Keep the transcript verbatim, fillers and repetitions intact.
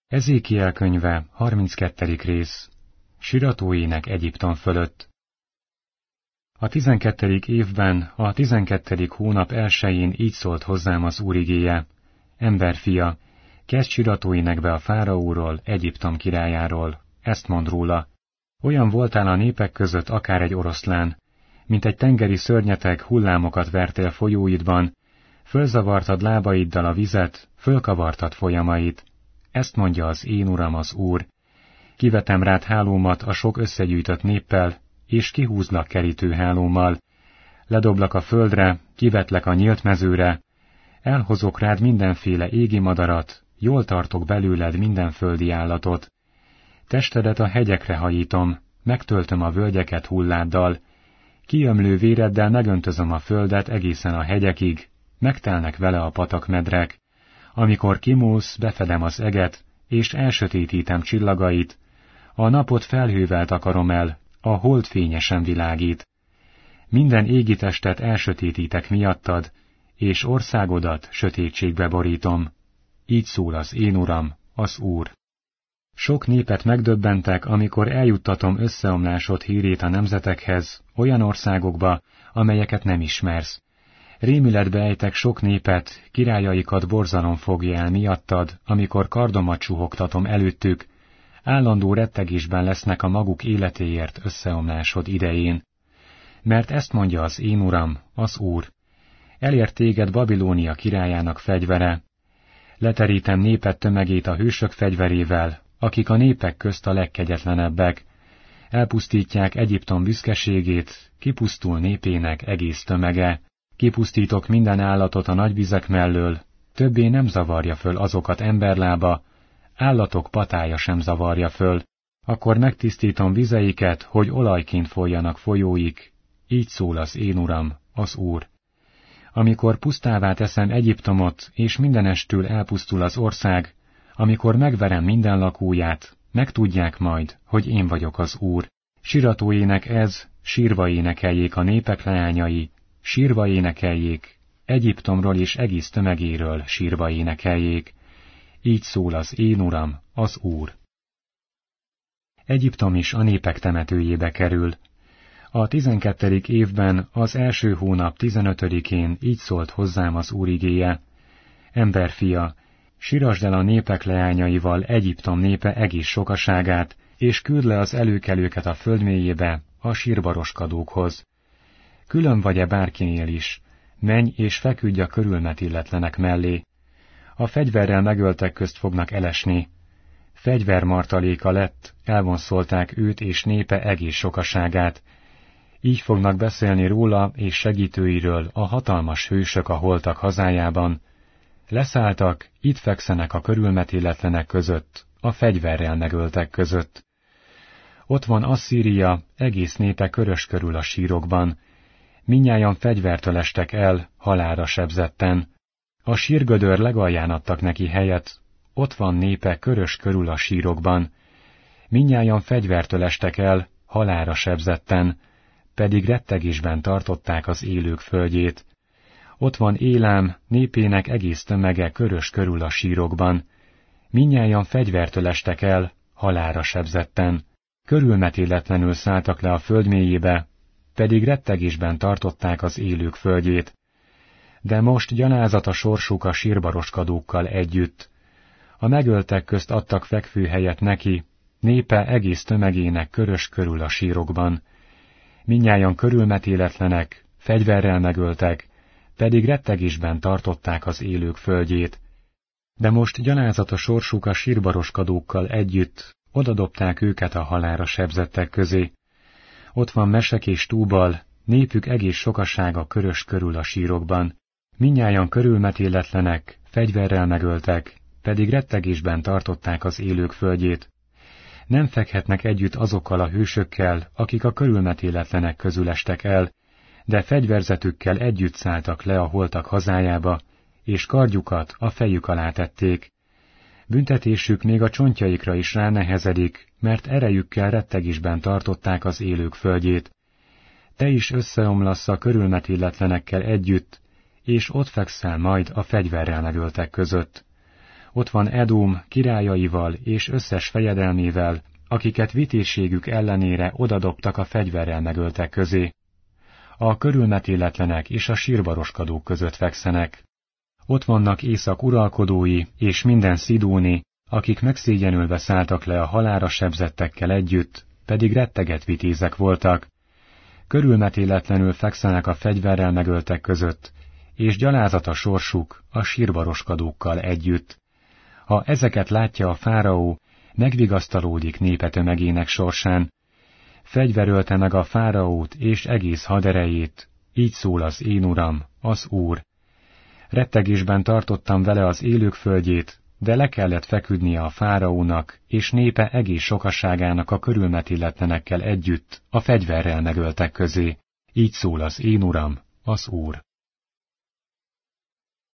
Ezékiel könyve, harminckettedik rész. Siratóének Egyiptom fölött. A tizenkettedik évben, a tizenkettedik hónap elsején így szólt hozzám az Úr igéje: Emberfia, kezd siratóénekbe a fáraóról, Egyiptom királyáról, ezt mond róla. Olyan voltál a népek között akár egy oroszlán, mint egy tengeri szörnyeteg, hullámokat vertél folyóidban, fölzavartad lábaiddal a vizet, fölkavartad folyamait. Ezt mondja az én Uram, az Úr. Kivetem rád hálómat a sok összegyűjtött néppel, és kihúzlak kerítőhálómmal. Ledoblak a földre, kivetlek a nyílt mezőre, elhozok rád mindenféle égi madarat, jól tartok belőled minden földi állatot. Testedet a hegyekre hajítom, megtöltöm a völgyeket hulláddal, kiömlő véreddel megöntözöm a földet egészen a hegyekig, megtelnek vele a patakmedrek. Amikor kimúlsz, befedem az eget, és elsötétítem csillagait, a napot felhővel takarom el, a hold fényesen világít. Minden égi testet elsötétítek miattad, és országodat sötétségbe borítom. Így szól az én Uram, az Úr. Sok népet megdöbbentek, amikor eljuttatom összeomlásod hírét a nemzetekhez, olyan országokba, amelyeket nem ismersz. Rémületbe ejtek sok népet, királyaikat borzalom fogja el miattad, amikor kardomat suhogtatom előttük, állandó rettegésben lesznek a maguk életéért összeomlásod idején. Mert ezt mondja az én Uram, az Úr: elért téged Babilónia királyának fegyvere. Leterítem néped tömegét a hősök fegyverével, akik a népek közt a legkegyetlenebbek. Elpusztítják Egyiptom büszkeségét, kipusztul népének egész tömege. Kipusztítok minden állatot a nagyvizek mellől, többé nem zavarja föl azokat emberlába, állatok patája sem zavarja föl, akkor megtisztítom vizeiket, hogy olajként folyjanak folyóik, így szól az én Uram, az Úr. Amikor pusztává teszem Egyiptomot, és mindenestül elpusztul az ország, amikor megverem minden lakóját, megtudják majd, hogy én vagyok az Úr. Siratóének ez, sírva énekeljék a népek leányai, sírva énekeljék, Egyiptomról és egész tömegéről sírva énekeljék. Így szól az én Uram, az Úr. Egyiptom is a népek temetőjébe kerül. A tizenkettedik évben, az első hónap tizenötödikén így szólt hozzám az Úr igéje: Emberfia, sirasd el a népek leányaival Egyiptom népe egész sokaságát, és küld le az előkelőket a föld mélyébe, a sírbaroskadókhoz. Külön vagy-e bárkinél is, menj és feküdj a körülmet illetlenek mellé. A fegyverrel megöltek közt fognak elesni. Fegyvermartaléka lett, elvonszolták őt és népe egész sokaságát. Így fognak beszélni róla és segítőiről a hatalmas hősök a holtak hazájában. Leszálltak, itt fekszenek a körülmet illetlenek között, a fegyverrel megöltek között. Ott van Asszíria, egész népe körös körül a sírokban. Mindnyájan fegyvertől estek el, halálra sebzetten. A sírgödör legalján adtak neki helyet, ott van népe körös körül a sírokban. Mindnyájan fegyvertől estek el, halálra sebzetten, pedig rettegésben tartották az élők földjét. Ott van Élám, népének egész tömege körös körül a sírokban. Mindnyájan fegyvertől estek el, halálra sebzetten, körülmetéletlenül szálltak le a föld mélyébe, pedig rettegésben tartották az élők földjét. De most gyalázat a sorsuk a sírbaroskadókkal együtt. A megöltek közt adtak fekvőhelyet neki, népe egész tömegének körös körül a sírokban. Mindnyájan körülmetéletlenek, fegyverrel megöltek, pedig rettegésben tartották az élők földjét. De most gyalázat a sorsuk a sírbaroskadókkal együtt, odadobták őket a halálra sebzettek közé. Ott van Mesek és Túbal, népük egész sokasága körös körül a sírokban. Mindnyájan körülmetéletlenek, fegyverrel megöltek, pedig rettegésben tartották az élők földjét. Nem fekhetnek együtt azokkal a hősökkel, akik a körülmetéletlenek közül estek el, de fegyverzetükkel együtt szálltak le a holtak hazájába, és kardjukat a fejük alá tették. Büntetésük még a csontjaikra is ránehezedik, mert erejükkel rettegésben tartották az élők földjét. Te is összeomlasz a körülmetéletlenekkel együtt, és ott fekszel majd a fegyverrel megöltek között. Ott van Edom királyaival és összes fejedelmével, akiket vitézségük ellenére odadobtak a fegyverrel megöltek közé. A körülmetéletlenek és a sírbaroskodók között fekszenek. Ott vannak Észak uralkodói és minden szidóni, akik megszégyenülve szálltak le a halálra sebzettekkel együtt, pedig retteget vitézek voltak. Körülmetéletlenül fekszenek a fegyverrel megöltek között, és gyalázat a sorsuk a sírbaroskodókkal együtt. Ha ezeket látja a fáraó, megvigasztalódik népe tömegének sorsán. Fegyverölte meg a fáraót és egész haderejét, így szól az én uram, az Úr. Rettegésben tartottam vele az élők földjét, de le kellett feküdnie a fáraónak és népe egész sokasságának a körülmetéletlenekkel együtt a fegyverrel megöltek közé. Így szól az én uram, az Úr.